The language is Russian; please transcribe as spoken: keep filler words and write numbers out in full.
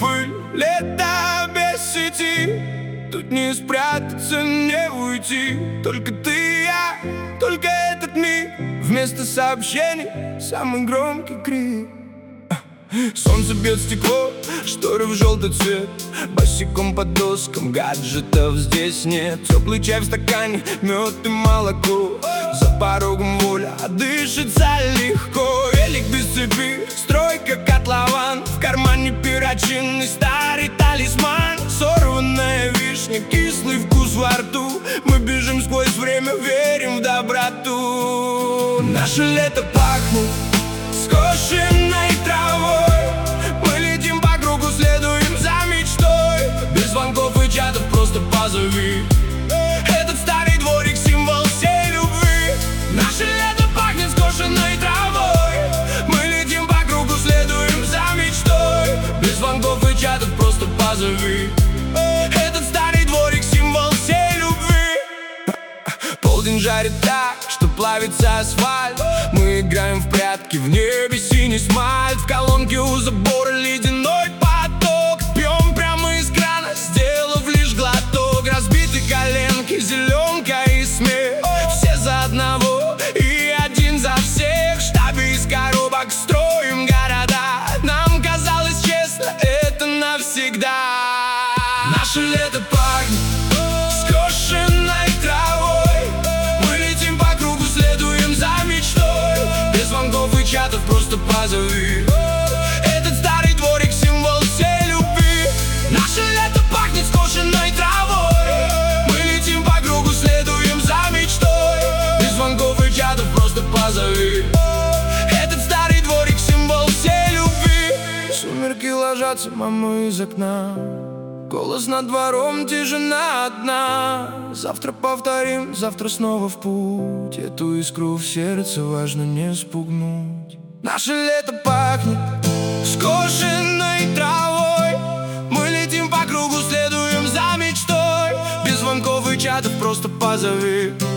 пыль, лето без сети. Тут не спрятаться, не уйти. Только ты и я, только этот миг. Вместо сообщений самый громкий крик. Солнце бьет стекло, шторы в желтый цвет. Босиком по доскам, гаджетов здесь нет. Теплый чай в стакане, мед и молоко. За порогом воля, а дышится легко. Велик без цепи, стройка котлован. В кармане перочинный старый талисман. Сорванная вишня, кислый вкус во рту. Мы бежим сквозь время, верим в доброту. Наше лето пахнет скошенной травой. Мы летим по кругу, следуем за мечтой. Без звонков и чатов, просто позови. Этот старый дворик — символ всей любви. Наше лето пахнет скошенной травой. Мы летим по кругу, следуем за мечтой. Без звонков и чатов, просто позови. Этот старый дворик — символ всей любви. Полдень жарит так, что плавится асфальт. Мы играем в прятки, в небе синий смальт. В колонке у забора ледяной поток. Пьем прямо из крана, сделав лишь глоток. Разбиты коленки, зеленка и смех. Все за одного и один за всех. В штабе из коробок строим города. Нам казалось честно, это навсегда. Наше лето пахнет скошенной травой. Мы летим по кругу, следуем за мечтой. Без звонков и чатов, просто позови. Этот старый дворик — символ всей любви. Наше лето пахнет скошенной травой. Мы летим по кругу, следуем за мечтой. Без звонков и чатов, просто позови. Этот старый дворик — символ всей любви. Сумерки ложатся, мама, из окна. Голос над двором, тишина одна. Завтра повторим, завтра снова в путь. Эту искру в сердце важно не спугнуть. Наше лето пахнет скошенной травой. Мы летим по кругу, следуем за мечтой. Без звонков и чатов, просто позови.